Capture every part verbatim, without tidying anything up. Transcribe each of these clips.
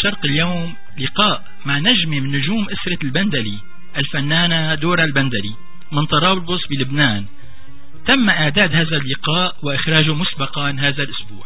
الشرق اليوم لقاء مع نجم من نجوم أسرة البندلي، الفنانة دورا البندلي من طرابلس بلبنان. تم إعداد هذا اللقاء وإخراجه مسبقا هذا الأسبوع.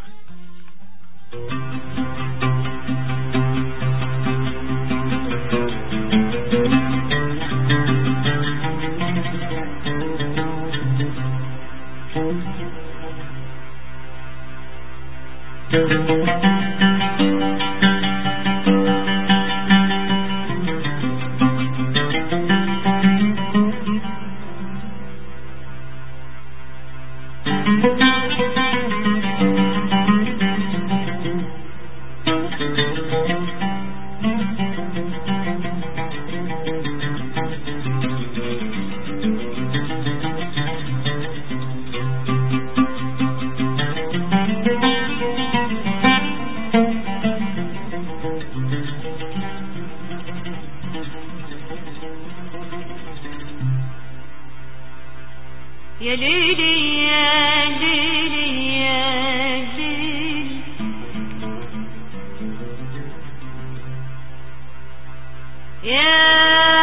يا ليلي يا ليلي يا ليلي يا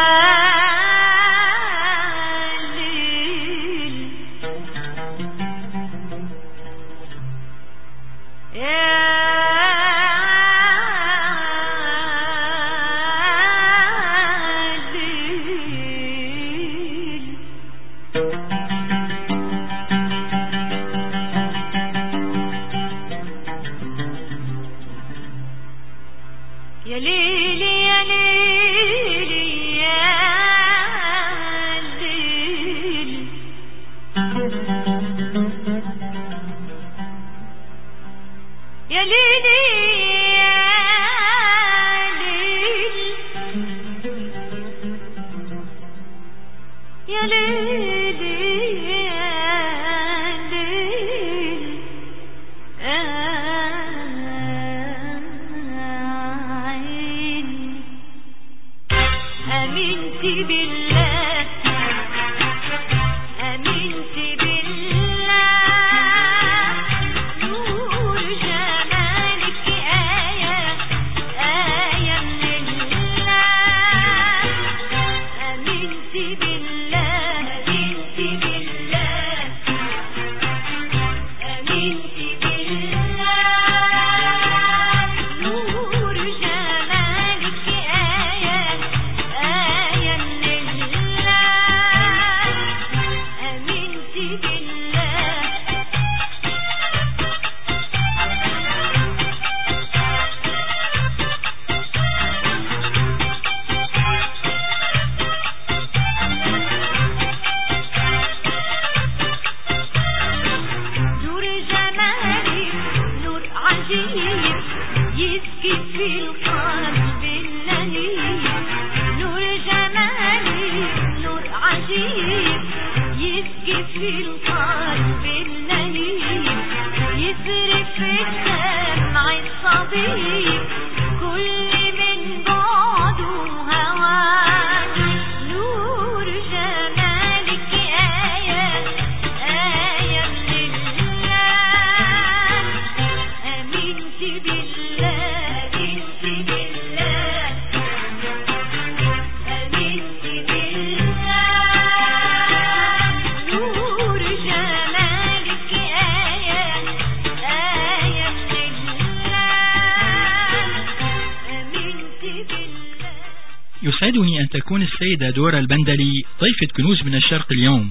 يسعدني أن تكون السيدة دورا البندلي ضيفة كنوز من الشرق اليوم.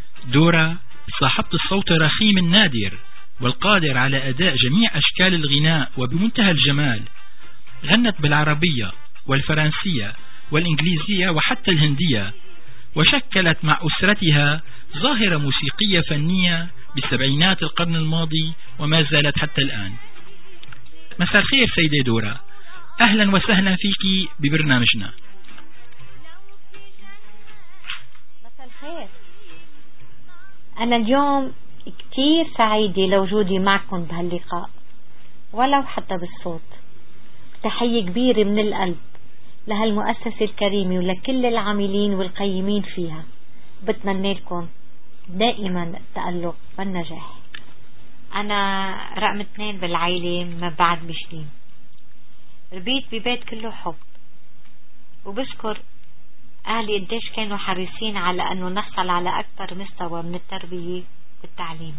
دورا صاحبة الصوت الرخيم النادر والقادر على أداء جميع أشكال الغناء وبمنتهى الجمال. غنت بالعربية والفرنسية والإنجليزية وحتى الهندية، وشكلت مع أسرتها ظاهرة موسيقية فنية بالسبعينات القرن الماضي وما زالت حتى الآن. مساء الخير سيدة دورا، أهلا وسهلا فيك ببرنامجنا. مساء الخير، أنا اليوم كتير سعيدة لوجودي معكم بهاللقاء ولو حتى بالصوت. تحية كبيرة من القلب لهالمؤسسة الكريمة ولكل العاملين والقيمين فيها. بتمنى لكم دائما التألق والنجاح. أنا رقم اثنين بالعائلة من بعد مشلين. ربيت ببيت كله حب، وبشكر أهلي قديش كانوا حريصين على أنه نحصل على أكثر مستوى من التربية والتعليم،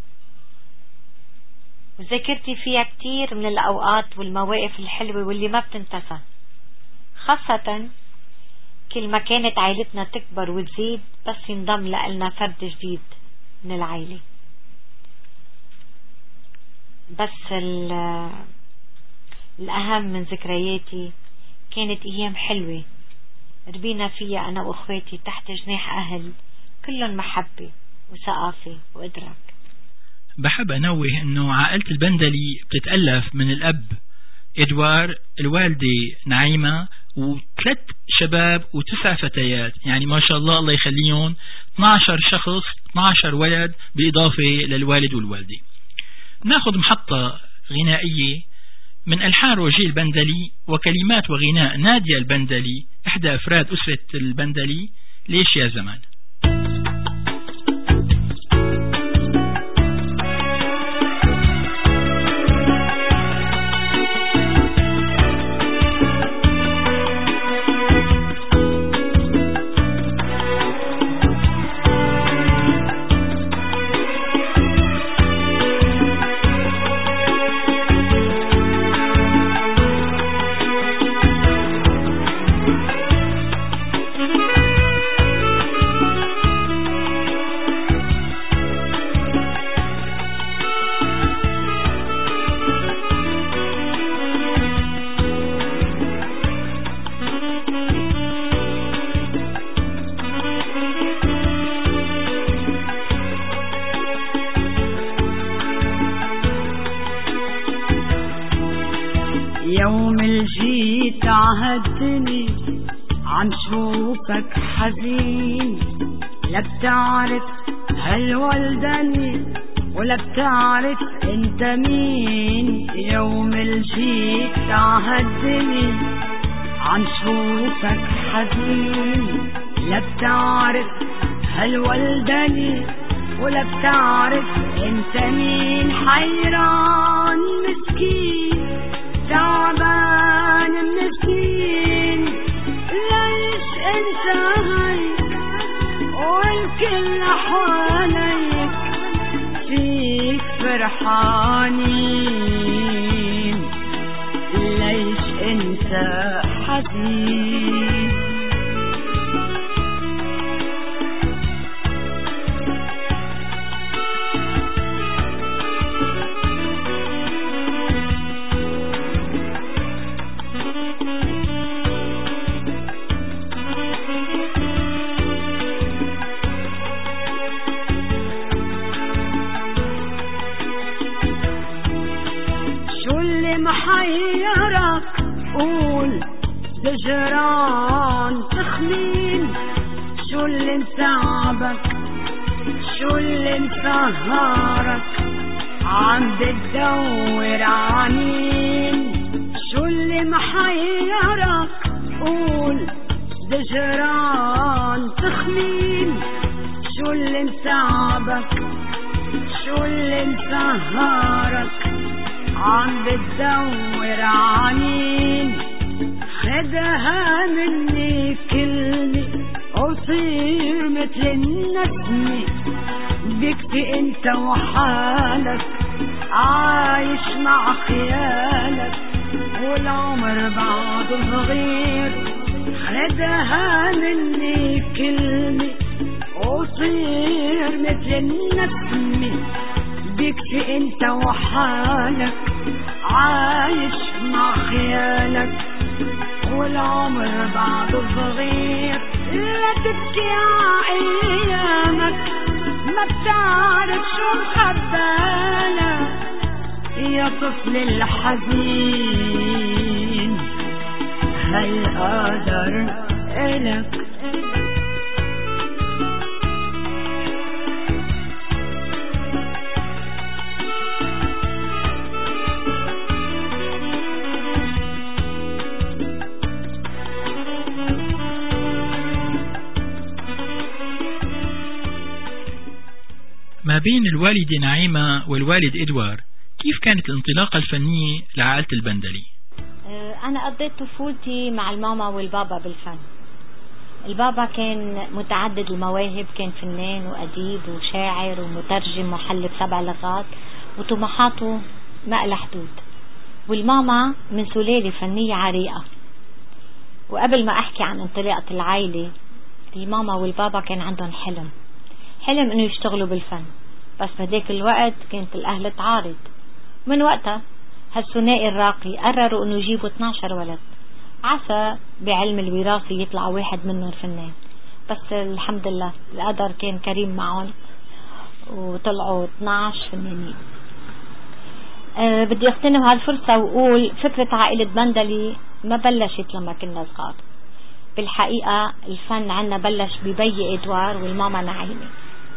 وذاكرتي فيها كتير من الأوقات والمواقف الحلوة واللي ما بتنتسى، خاصة كل ما كانت عائلتنا تكبر وتزيد بس ينضم لنا فرد جديد من العائلة. بس الأهم من ذكرياتي كانت أيام حلوة ربينا فيها أنا وأخواتي تحت جناح أهل كلهم محبة وثقافة وإدراك. بحب أنوه أنه عائلة البندلي بتتألف من الأب إدوار، الوالدة نعيمة، وثلاث شباب وتسع فتيات، يعني ما شاء الله الله يخليهم اثني عشر شخص، اثني عشر ولد بالإضافة للوالد والوالدة. ناخذ محطة غنائية من ألحان روجيه البندلي وكلمات وغناء نادية البندلي إحدى أفراد أسرة البندلي. ليش يا زمان؟ يوم الجيت عهدتني عم شوفك حزين، لا بتعرف هالولدني ولا بتعرف انت مين. يوم الجيت عهدتني عم شوفك حزين، لا بتعرف هالولدني ولا بتعرف انت مين. حيران مسكين تعبان مسكين، ليش انت هيك والكل حواليك فيك فرحانين؟ ليش انت حزين؟ محيرك قول بجران تخمين، شو اللي متعبك شو اللي مسهرك عم بتدور عنين. شو اللي محيرك قول بجران تخمين، شو اللي متعبك شو اللي مسهرك عم بتدور عنين. خدها مني كلمة وصير مثل النسمة، بكفي انت وحالك عايش مع خيالك والعمر بعد صغير. خدها مني كلمة وصير مثل النسمة، بكفي انت وحالك عايش مع خيالك والعمر بعد صغير. لا تبكي عايامك ما بتعرف شو مخبالك يا طفل الحزين، هالقدر إلك. ما بين الوالدة نعيمة والوالد إدوار، كيف كانت الانطلاقة الفنية لعائلة البندلي؟ أنا قضيت طفولتي مع الماما والبابا بالفن. البابا كان متعدد المواهب، كان فنان وأديب وشاعر ومترجم وحلف سبع لغات وطموحاته ما لها حدود. والماما من سلالة فنية عريقة. وقبل ما أحكي عن انطلاقة العائلة، الماما والبابا كان عندهم حلم حلم إنه يشتغلوا بالفن، بس بهداك الوقت كانت الأهل تعارض. من وقتها هالثنائي الراقي قرروا إنه يجيبوا اثناشر ولد، عسى بعلم الوراثة يطلع واحد منهم فنان. بس الحمد لله القدر كان كريم معهم وطلعوا اثناشر فنانين. أه بدي اغتنم هالفرصة وأقول فكرة عائلة بندلي ما بلشت لما كنا صغار. بالحقيقة الفن عنا بلش ببي إدوار والماما نعيمة.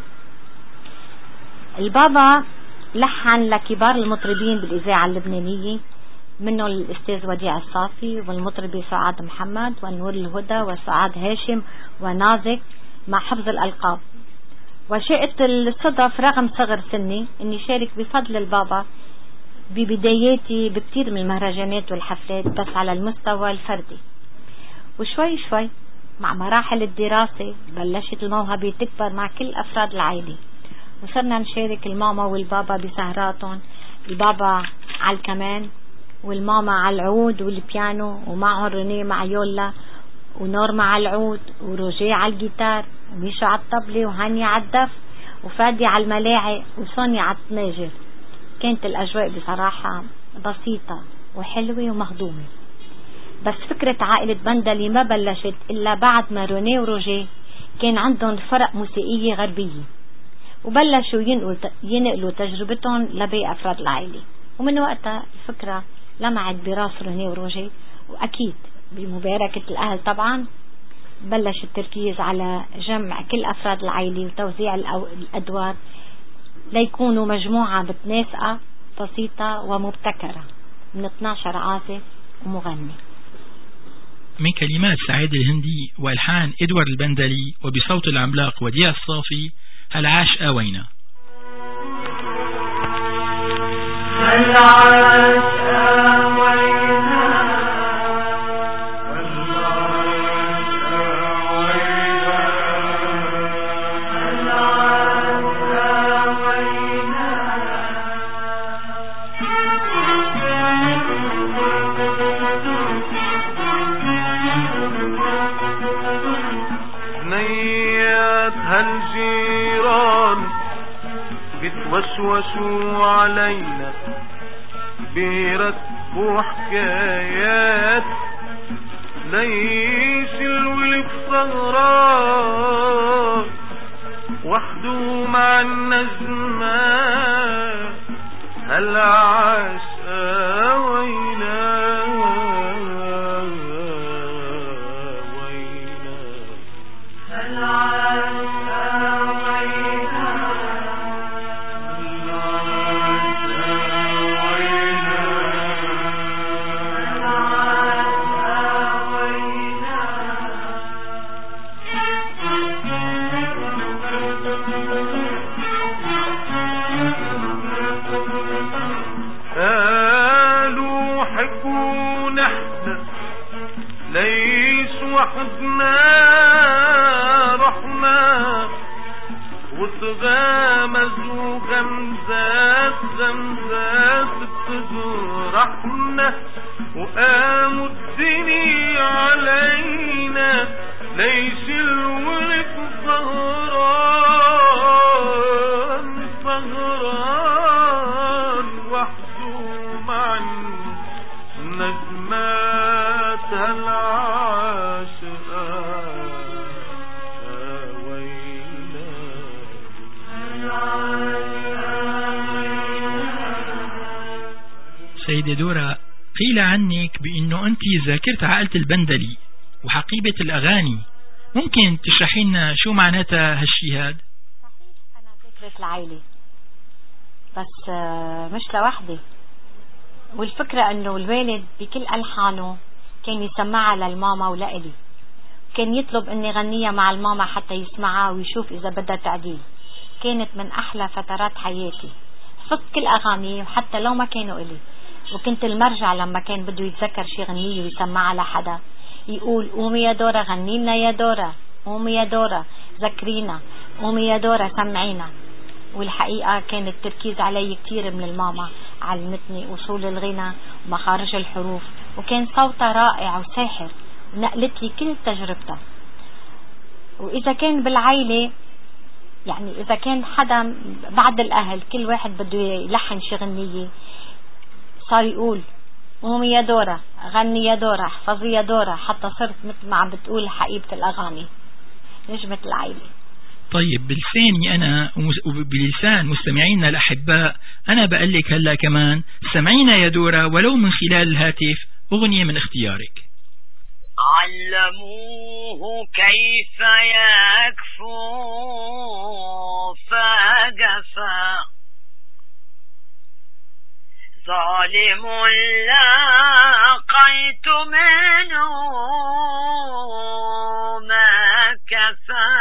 البابا لحن لكبار المطربين بالإذاعة اللبنانية، منه الأستاذ وديع الصافي والمطربة سعاد محمد والنور الهدى وسعاد هاشم ونازك مع حفظ الألقاب. وشاءت الصدف رغم صغر سني أني شارك بفضل البابا ببداياتي بكتير من المهرجانات والحفلات، بس على المستوى الفردي. وشوي شوي مع مراحل الدراسة بلشت الموهبة تكبر مع كل أفراد العائلة، وصرنا نشارك الماما والبابا بسهراتهم، البابا على الكمان والماما على العود والبيانو، ومعهم رينيه مع يولا ونور مع العود وروجيه على الجيتار وميشو على الطبلة وهاني على الدف وفادي على الملاعق وسونيا على الطناجر. كانت الأجواء بصراحة بسيطة وحلوة ومهضومة. بس فكرة عائلة بندلي ما بلشت إلا بعد ما رونيه وروجيه كان عندهم فرق موسيقية غربية، وبلشوا ينقلوا ينقلوا تجربتهم لباقي أفراد العائلة. ومن وقتها الفكرة لمعت براس رونيه وروجيه، وأكيد بمباركة الأهل طبعا بلش التركيز على جمع كل أفراد العائلة وتوزيع الأدوار ليكونوا مجموعة متناسقة بسيطة ومبتكرة من اثناشر عازف ومغني. من كلمات سعيد الهندي والحان إدوارد البندلي وبصوت العملاق وديع الصافي، هل عاش آوينا. هل عاش وشوا علينا بيرتبوا حكايات، ليش الولد سهران وحده مع النجمات، هل عاش آوينا وينا، هل عاش وحدنا رحنا وتغامزوا غمزات غمزات بتجرحنا، وقاموا الدنيا علينا، ليش الولد سهران سهران وحده مع النجمات، هل سيدة دورة، قيل عنك بأنه أنت ذاكرت عائلة البندلي وحقيبة الأغاني، ممكن تشرحي لنا شو معناتها هالشي هاد؟ صحيح أنا ذاكرت العائلة، بس مش لوحدي. والفكرة أنه الوالد بكل ألحانه كان يسمعها للماما ولإلي، كان يطلب أني غنيها مع الماما حتى يسمعها ويشوف إذا بدها تعديل. كانت من أحلى فترات حياتي، حفظت كل أغاني وحتى لو ما كانوا إلي. وكنت المرجع لما كان بده يتذكر شي غنية ويسمعها لحدا يقول قومي يا دورة غني لنا يا دورة، قومي يا دورة ذكرينا، قومي يا دورة سمعينا. والحقيقة كان التركيز علي كتير من الماما، علمتني أصول الغنى ومخارج الحروف، وكان صوتها رائع وساحر ونقلت لي كل تجربتها. وإذا كان بالعائلة يعني إذا كان حدا بعد الأهل كل واحد بده يلحن شي غنية صار يقول قومي يا دورة غني يا دورة احفظي يا دورة، حتى صرت مثل ما عم بتقول حقيبة الأغاني نجمة العائلة. طيب بلساني أنا وبلسان مستمعينا الأحباء أنا بقول لك هلا كمان سمعينا يا دورة ولو من خلال الهاتف أغنية من اختيارك. علموه كيف يكفو فجفا، ظالم لاقيت منه ما كفى،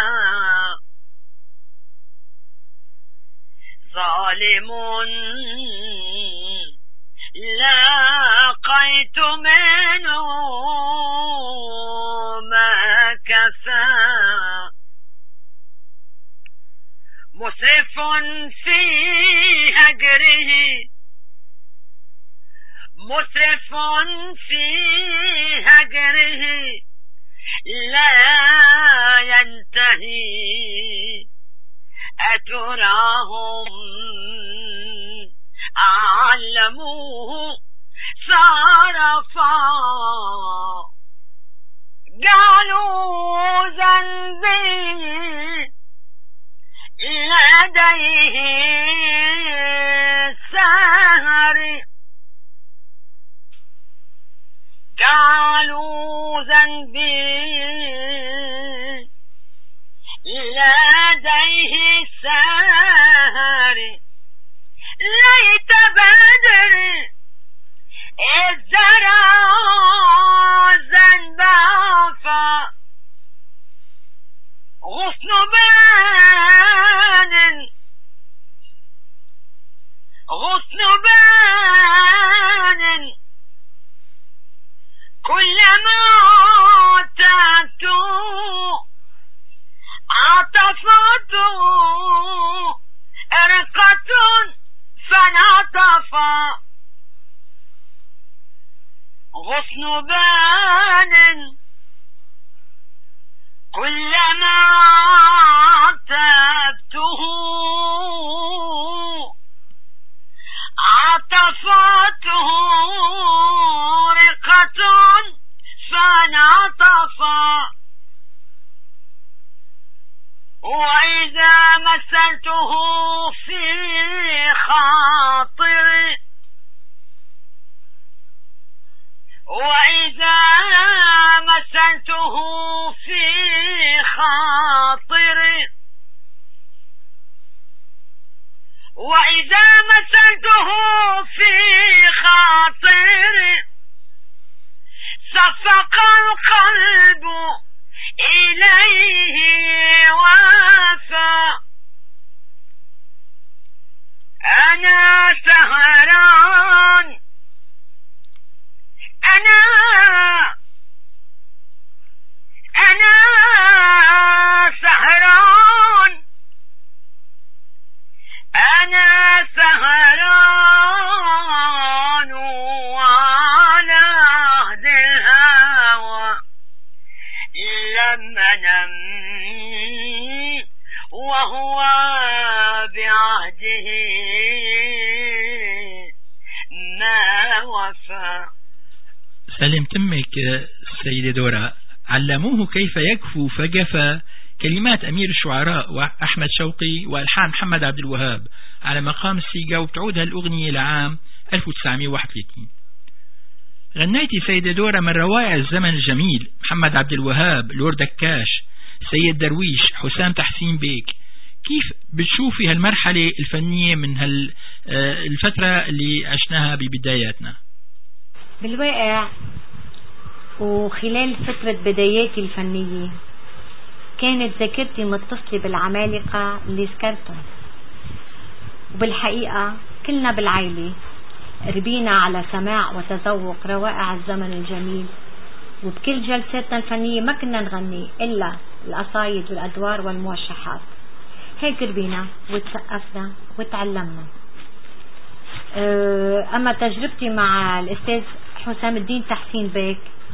ظالم لاقيت منه ما كفى، مسرف في هجره، مسرف في هجره لا ينتهي، أتراهم علموه صرفا، جعلوا ذنبي لديه سهر، جعلوا ذنبي لديه سهر، ليت بدر الزرع ذنب عفا، غصن بان غصن بان كلما عتبت عطفت رقة فانعطفا، غصن بان كلما عتبته عطفته رقة فانعطفا، وإذا مثلته في خاطري وإذا مثلته في خاطري وإذا مثلته في خاطري صفق القلب إليه وافى، أنا سهران أنا أنا سهران أنا سهران وعلى عهد الهوى لم أنم وهو بعهده ما وفى. سلم تمك سيدة دورة. علموه كيف يكفو فجفا، كلمات أمير الشعراء وأحمد شوقي وألحان محمد عبد الوهاب على مقام السيقا، وبتعود هالأغنية لعام ألف وتسعمائة وواحد وثلاثين. غنيتي سيدة دورة من روائع الزمن الجميل محمد عبد الوهاب، لور دكاش، سيد درويش، حسام تحسين بيك. كيف بتشوفي هالمرحلة الفنية من هالفترة اللي عشناها ببداياتنا؟ بالواقع وخلال فترة بداياتي الفنية كانت ذاكرتي متصلة بالعمالقة اللي ذكرتهم، وبالحقيقة كلنا بالعائلة ربينا على سماع وتذوق روائع الزمن الجميل، وبكل جلساتنا الفنية ما كنا نغني إلا القصايد والأدوار والموشحات. هيك ربينا وتسقفنا وتعلمنا. أما تجربتي مع الأستاذ حسام الدين تحسين بيك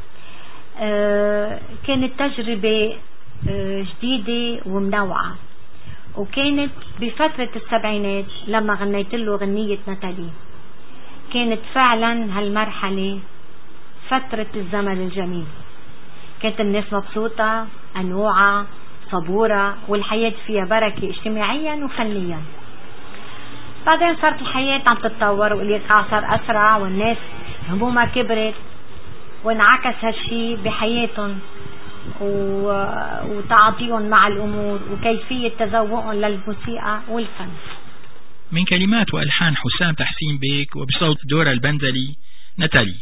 كانت تجربة جديدة ومنوعة، وكانت بفترة السبعينات لما غنيت له غنية ناتالي. كانت فعلا هالمرحلة فترة الزمن الجميل، كانت الناس مبسوطة أنوعة صبورة، والحياة فيها بركة اجتماعيا وفنيا. بعدين صارت الحياة عم تتطور والإيقاع صار أسرع، والناس همومها كبرت، وانعكس هالشي بحياتهم وتعاطيهم مع الأمور وكيفية تذوقهم للموسيقى والفن. من كلمات وألحان حسام تحسين بيك وبصوت دورا البندلي ناتالي.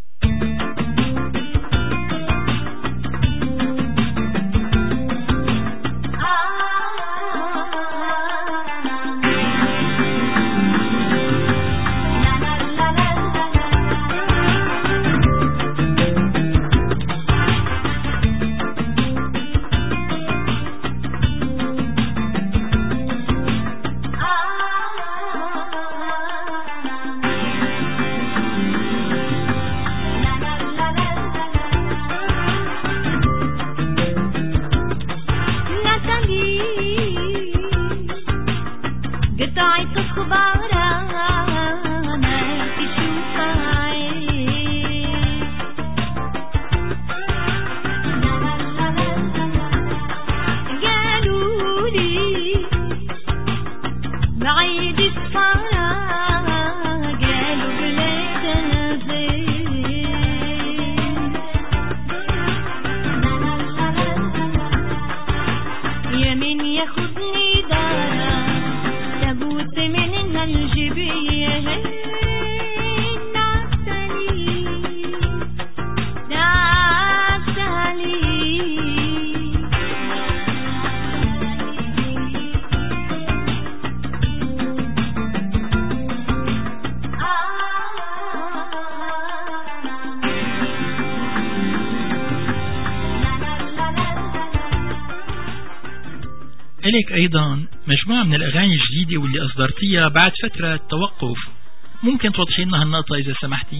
إليك أيضا مجموعة من الأغاني الجديدة واللي أصدرتيها بعد فترة توقف، ممكن توضحي لنا هالنقطة إذا سمحتي؟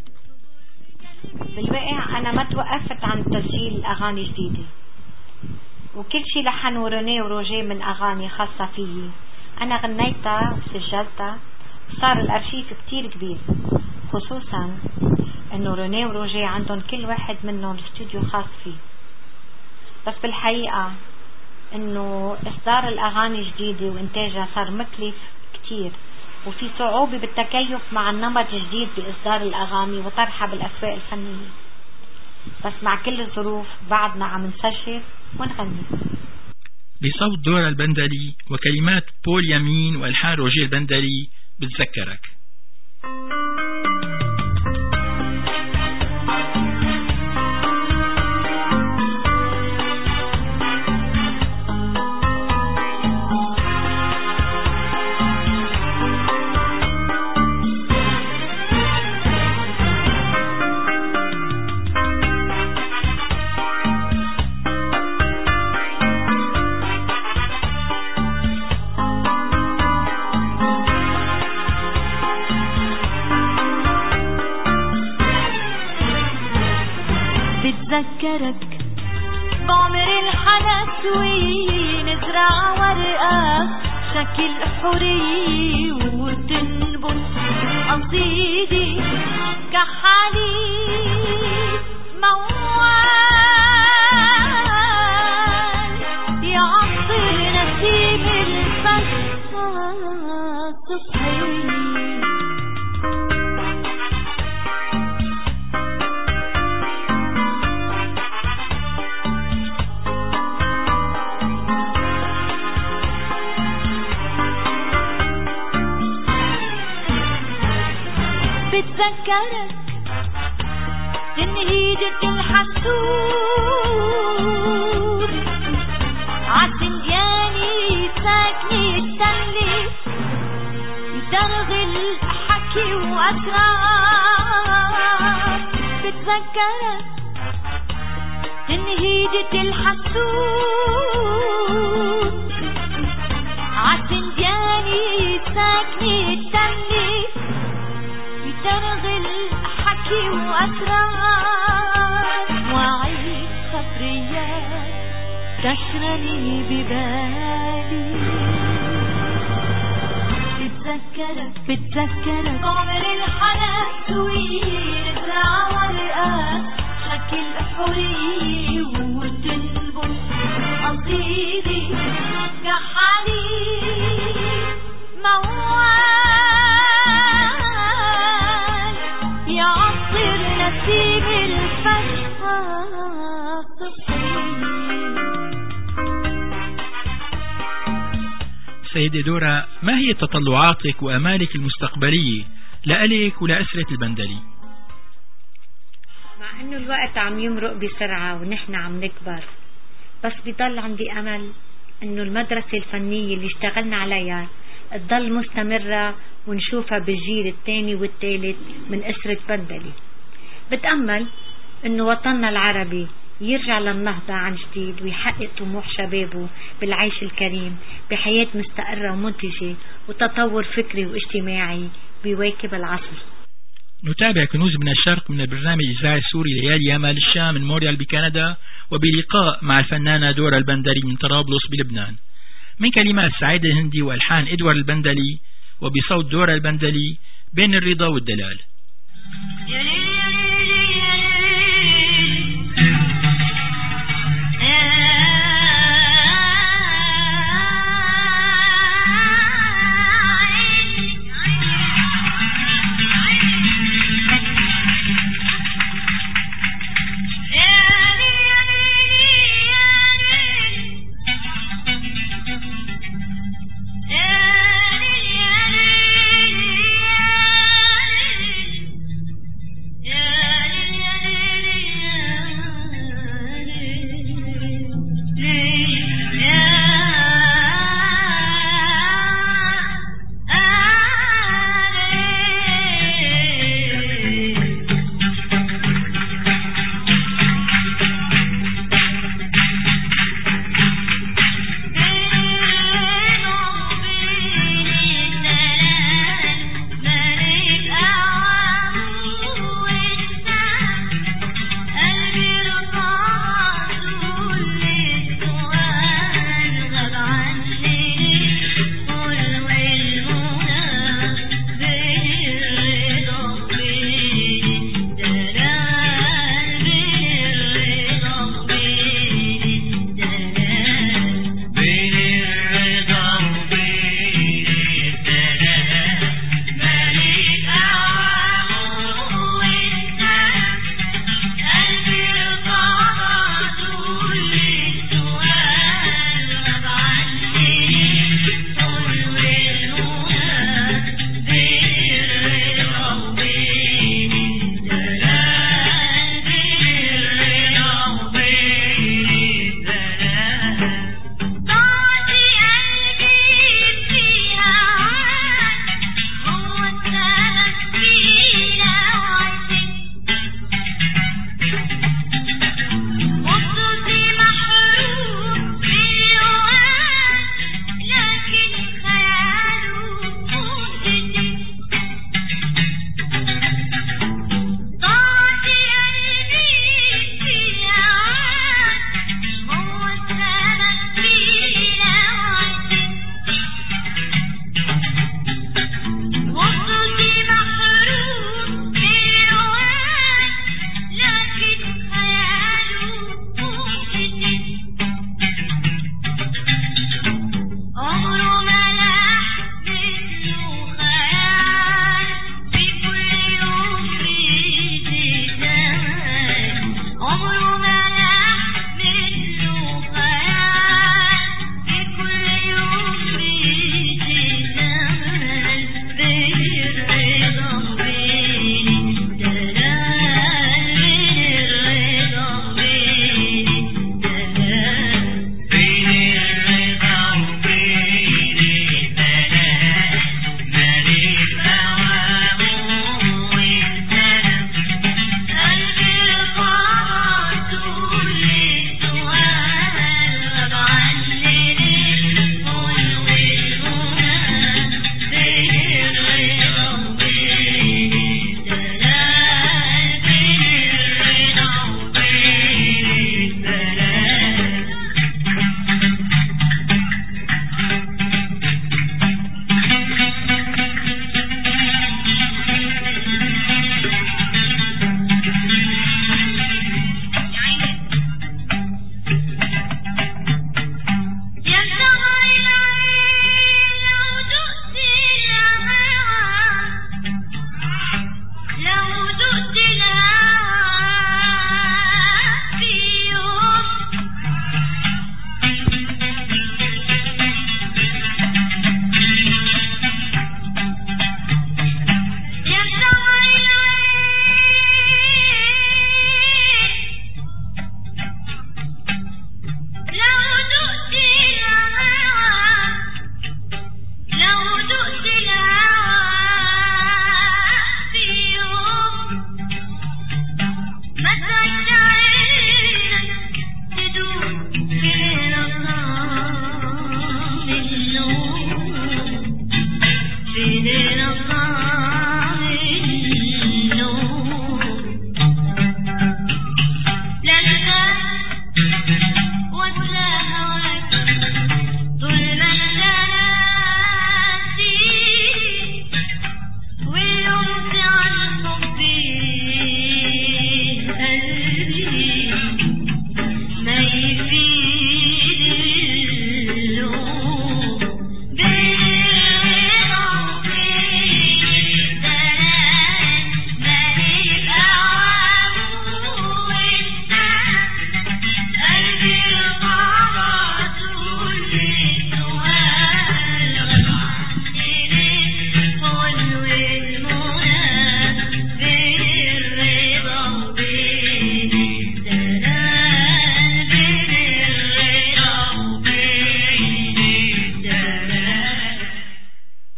بالواقع أنا ما توقفت عن تسجيل أغاني جديدة، وكل شيء لحنوا روني وروجيه من أغاني خاصة فيي أنا غنيتها وسجلتها، صار الأرشيف كتير كبير، خصوصا إنه روني وروجيه عندهم كل واحد منهم استوديو خاص فيه. بس بالحقيقة انه اصدار الاغاني الجديدة وانتاجها صار مكلف كتير، وفي صعوبة بالتكيف مع النمط الجديد باصدار الاغاني وطرحها بالاسواق الفنية. بس مع كل الظروف بعدنا عم نسجل ونغني. بصوت دورا البندلي وكلمات بول يمين والحان روجيه البندلي بتذكرك. بتذكرك بعمر الحنس ونزرع ورقة شكل حورية وتنبت قصيدة كحليب موال يعطر نسيم الفجر صبحي. بتذكرك تنهيدة الحسود عالسندياني ساكنة التملك درغ الحكي حكي وأسرار بتذكرك تنهيدة الحسود عالسندياني ساكنة تملي بترغل حكي وأسرار وعيد صبريات تشرني ببالي بتذكرك بتذكرك عمر الحنان طويل زرع ورقات شكل حورية وتنبت قصيدي كحليب موال يعصر نسيم الفجر الصبحي. سيدة دورة، ما هي تطلعاتك وأمالك المستقبلية لألك ولأسرة البندلي؟ مع انه الوقت عم يمرق بسرعة ونحن عم نكبر، بس بضل عندي امل انه المدرسة الفنية اللي اشتغلنا عليها تضل مستمرة ونشوفها بالجيل الثاني والثالث من اسرة بندلي. بتأمل انه وطننا العربي يرجع للنهضة عن جديد ويحقق طموح شبابه بالعيش الكريم بحياة مستقرة ومنتجة وتطور فكري واجتماعي بيواكب العصر. نتابع كنوز من الشرق من البرنامج الإذاعي السوري ليالي يامال الشام من موريال بكندا، وبلقاء مع الفنانة دورة البندلي من طرابلس بلبنان، من كلمات سعيد الهندي وألحان إدوار البندلي وبصوت دورة البندلي بين الرضا والدلال. Yeah.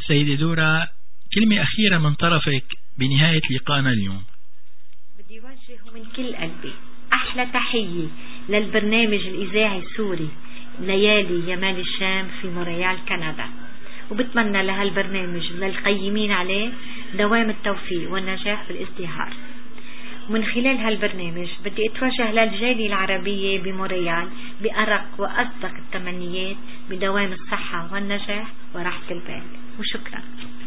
سيدة دورا، كلمة أخيرة من طرفك بنهاية لقائنا اليوم. بدي وجه من كل قلبي أحلى تحية للبرنامج الإذاعي السوري ليالي يمال الشام في مونريال كندا، وبتمنى لهالبرنامج وللقيمين عليه دوام التوفيق والنجاح والازدهار. ومن خلال هالبرنامج بدي اتوجه للجالية العربية بمونريال بأرق وأصدق التمنيات بدوام الصحة والنجاح وراحة البال، وشكرا.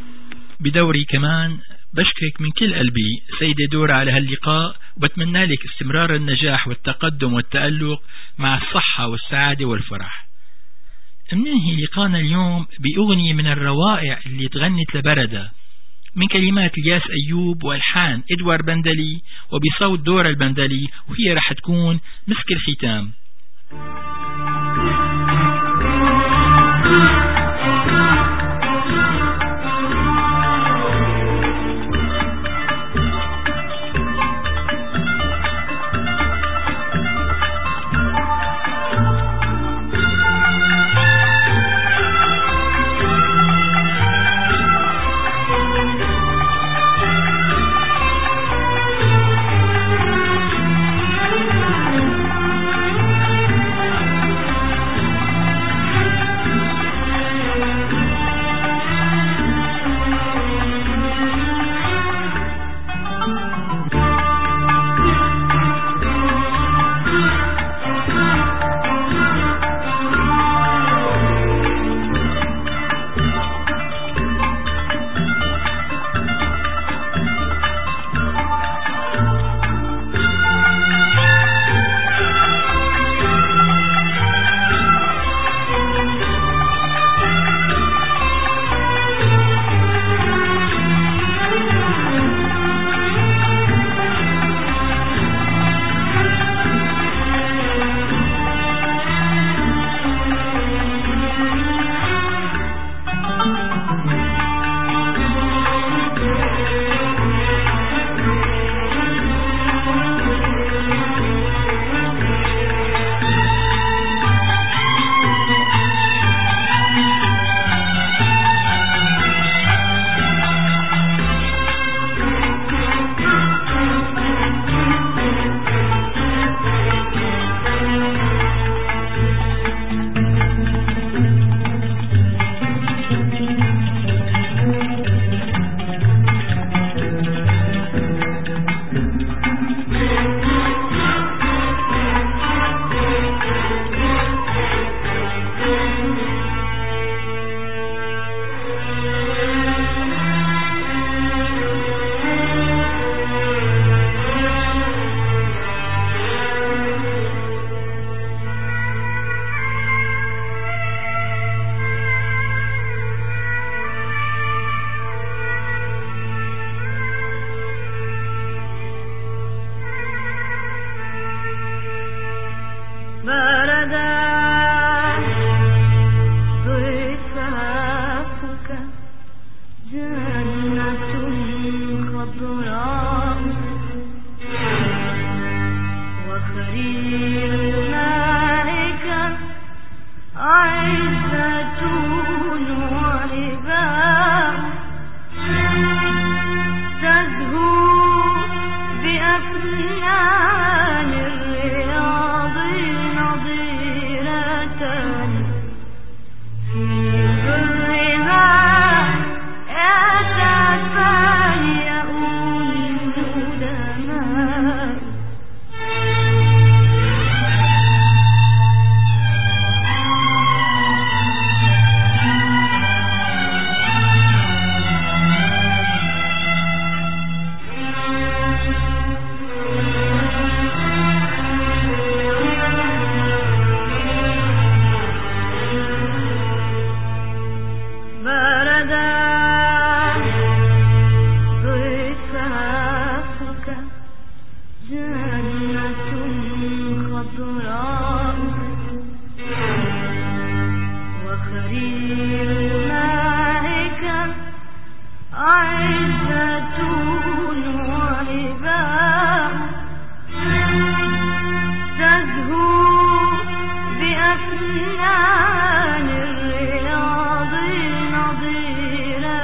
بدوري كمان بشكرك من كل قلبي سيدة دورا على هاللقاء، وبتمنى لك استمرار النجاح والتقدم والتألق مع الصحة والسعادة والفرح. مننهي لقانا اليوم بأغنية من الروائع اللي تغنت لبردة من كلمات الياس أيوب والحان إدوار بندلي وبصوت دورا البندلي، وهي رح تكون مسك الختام. بأفنان الرياض نظيرا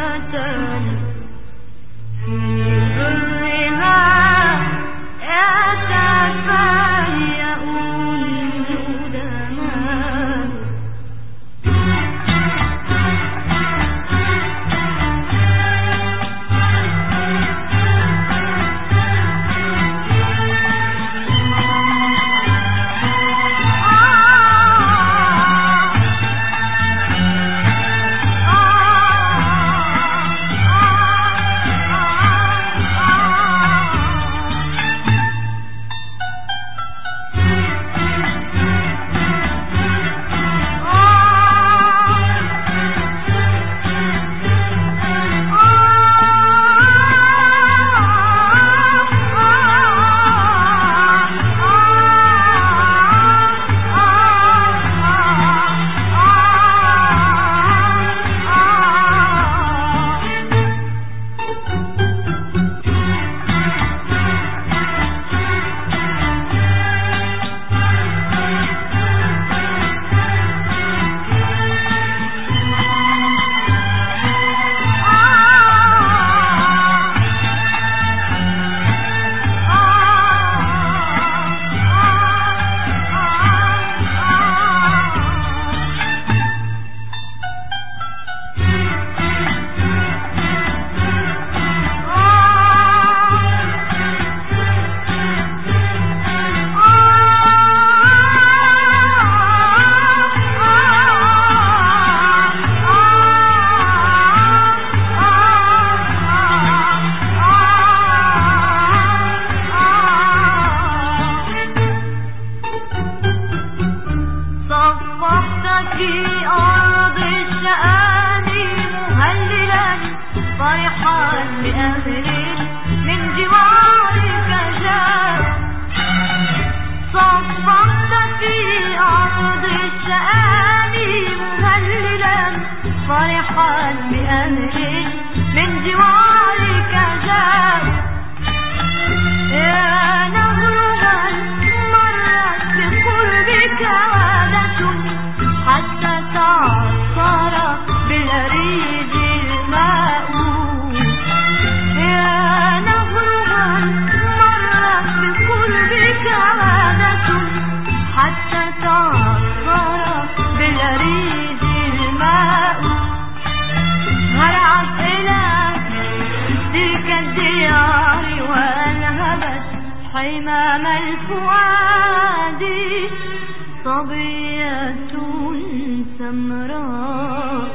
سمراء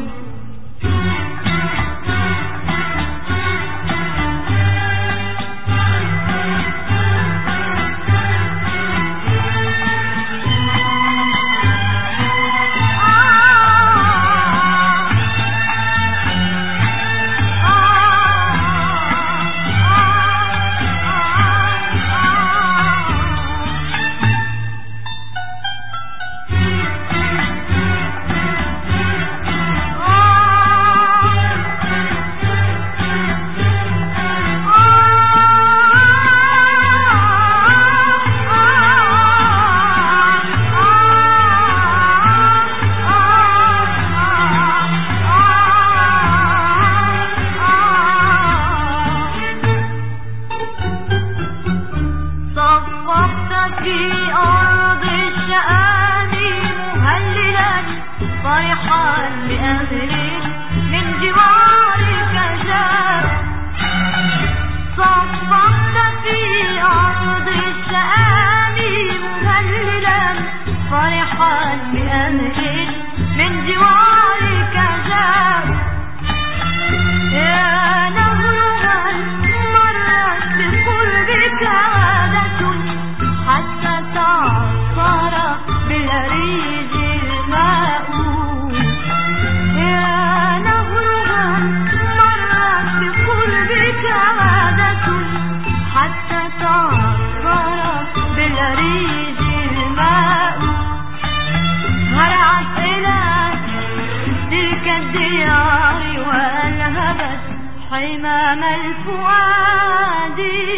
حمام الفؤاد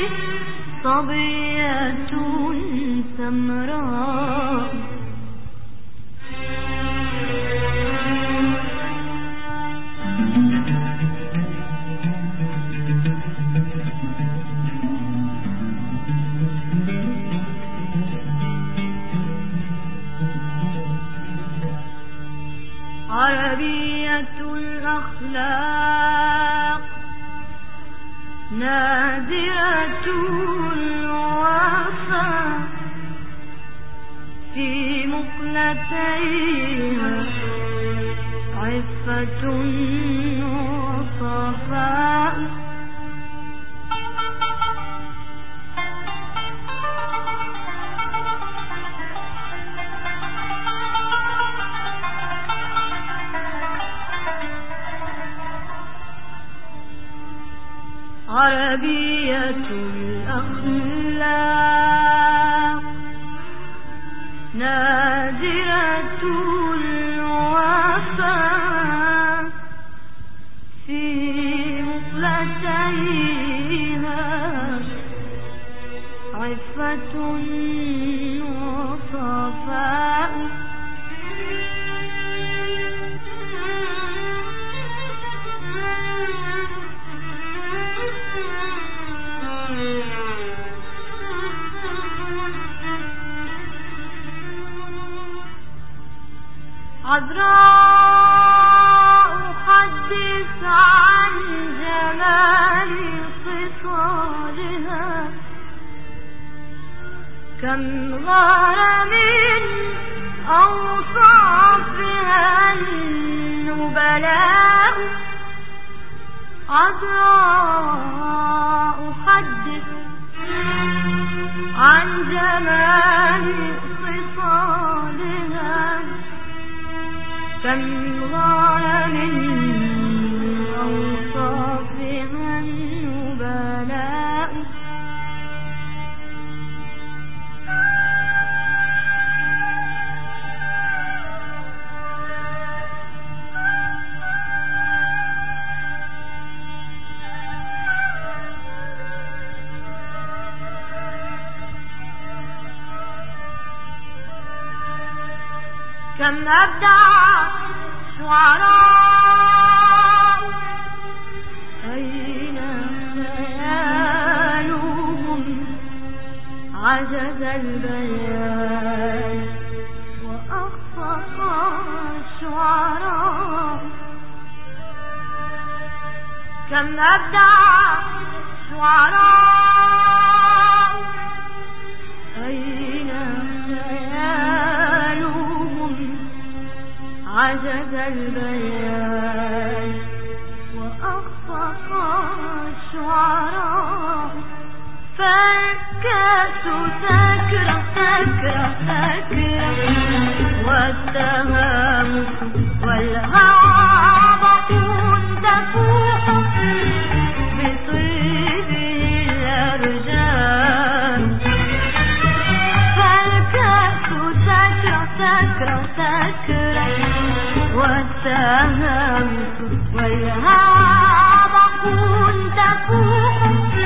صبية سمراء عربية الأخلاق نادرة الوفا في مقلتيها عفة وصفاء عربية الأخلاق نادرة الوفا في مقلتيها عفة وصفاء عذراء حدث عن جمال خصالها كم غار من أوصافها النبلاء عذراء حدث عن جمال خصالها كم غار من أوصافها النبلاء كم أبدع شعراء أين خيالهم عجز البيان وأخفق الشعراء كم أبدع شعراء أين خيالهم عجز البيان وأخفق الشعراء فالكاس سكرة سكرة سكرة والتهامس والهوى تفوح بطيبه الأرجان فالكاس سكرة سكرة سكرة والتهامس والهوى تفوح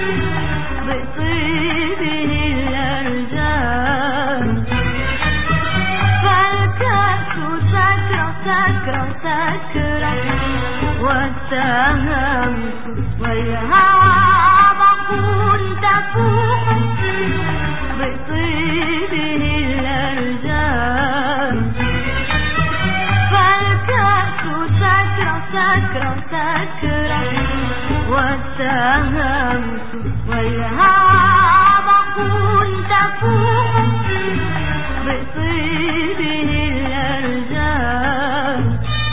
بطيبه الأرجان فالكاس سكرة سكرة سكرة والتهامس والهوى تفوح بطيبه الأرجان فالكاس سكرة سكرة سكرة والتهامس والهوى تفوح بطيبه الأرجان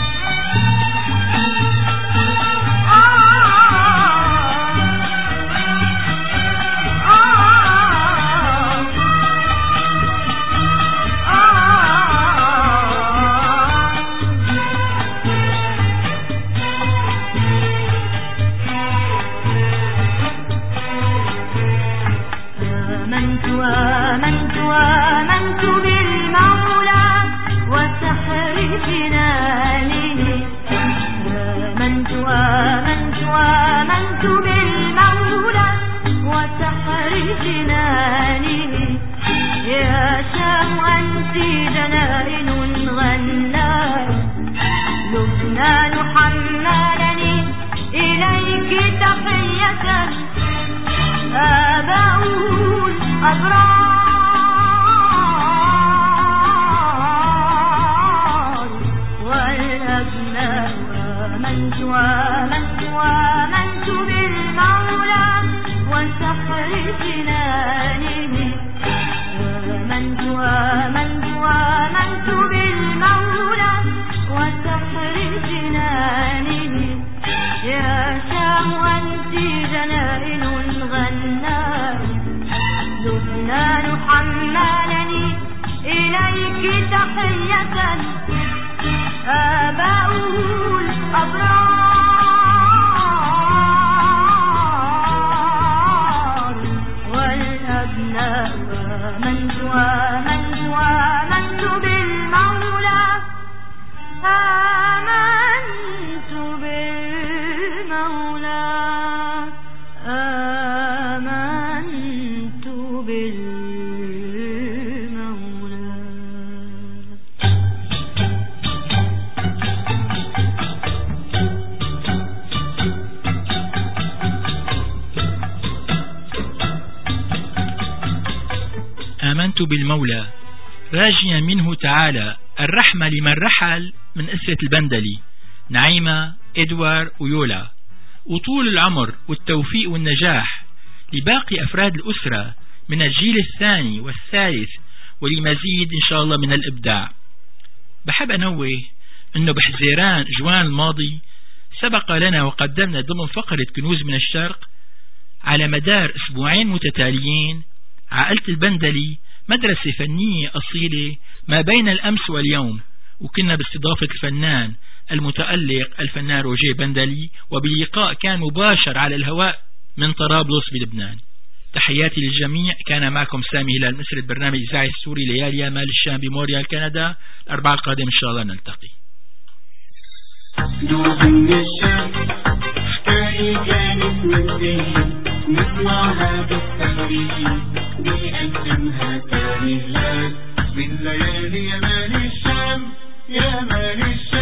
آمنت آمنت آمنت بالمولى وسحر جنانه آمنت آمنت آمنت بالمولى وسحر جنانه يا شام أنت جنائن غناء لبنان حملني إليك تحية آباؤه الأبرار والأبناء آمنت آمنت آمنت بالمولى وسحر جنانه آمنت آمنت آمنت بالمولى وسحر جنانه يا شام أنت جنائن غناء لبنان حملني إليك تحية آباؤه الأبرار والأبناء آمنت آمنت آمنت بالمولى آمنت بالمولى آمنت بالمولى. آمنت بالمولى راجيا منه تعالى الرحمة لمن رحل من أسرة البندلي نعيمة إدوار ويولا وطول العمر والتوفيق والنجاح لباقي أفراد الأسرة من الجيل الثاني والثالث ولمزيد إن شاء الله من الإبداع. بحب أنوه أنه بحزيران جوان الماضي سبق لنا وقدمنا ضمن فقرة كنوز من الشرق على مدار أسبوعين متتاليين عائلة البندلي مدرسة فنية أصيلة ما بين الأمس واليوم، وكنا باستضافة الفنان المتألق الفنان روجيه بندلي، وبلقاء كان مباشر على الهواء من طرابلس بلبنان. تحياتي للجميع. كان معكم سامي هلال مصر، البرنامج الإذاعي السوري ليالي مال الشام بموريال كندا. الأربعاء القادم إن شاء الله نلتقي. نوع من الشام حكاية كانت مبدئية نسمعها بالتخريج بيقدمها تاني هلال من ليالي يا مال الشام يا مال الشام.